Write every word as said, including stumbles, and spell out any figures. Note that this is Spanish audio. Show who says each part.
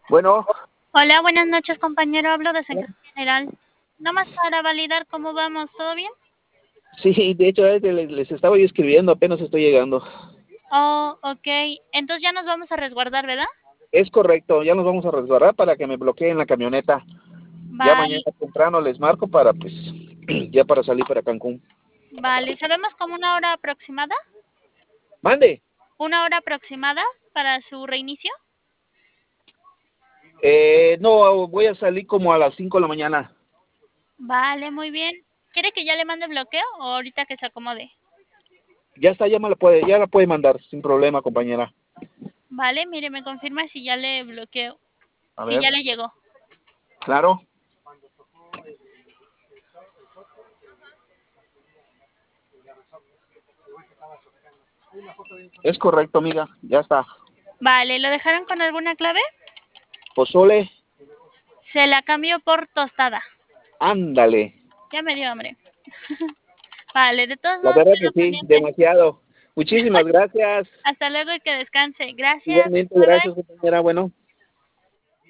Speaker 1: Bueno,
Speaker 2: Hola, buenas noches, compañero. Hablo de Secretaría General. Nomás para validar cómo vamos, ¿todo bien?
Speaker 1: sí, de hecho eh, les, les estaba yo escribiendo, apenas estoy llegando.
Speaker 2: Oh, ok. Entonces ya nos vamos a resguardar, ¿verdad?
Speaker 1: Es correcto, ya nos vamos a resguardar para que me bloqueen la camioneta. Ya mañana
Speaker 2: Vale,
Speaker 1: temprano les marco para, pues, ya para salir para Cancún.
Speaker 2: vale. ¿Sabemos como una hora aproximada?
Speaker 1: Mande.
Speaker 2: ¿Una hora aproximada para su reinicio?
Speaker 1: Eh, no, voy a salir como a las cinco de la mañana.
Speaker 2: Vale, muy bien. ¿Quiere que ya le mande bloqueo o ahorita que se acomode?
Speaker 1: Ya está, ya me la puede, ya la puede mandar, sin problema, compañera.
Speaker 2: Vale, mire, me confirma si ya le bloqueo,
Speaker 1: A
Speaker 2: si
Speaker 1: ver,
Speaker 2: ya le llegó.
Speaker 1: claro. Es correcto, amiga, ya está.
Speaker 2: Vale, ¿lo dejaron con alguna clave?
Speaker 1: Pozole,
Speaker 2: Se la cambio por tostada.
Speaker 1: ándale.
Speaker 2: Ya me dio hambre. Vale, de todos
Speaker 1: La
Speaker 2: modos
Speaker 1: verdad que
Speaker 2: quedo
Speaker 1: sí,
Speaker 2: pendiente.
Speaker 1: demasiado. Muchísimas gracias.
Speaker 2: Hasta luego y que descanse. Gracias.
Speaker 1: Igualmente,
Speaker 2: Bye bye.
Speaker 1: gracias, compañera. Bueno.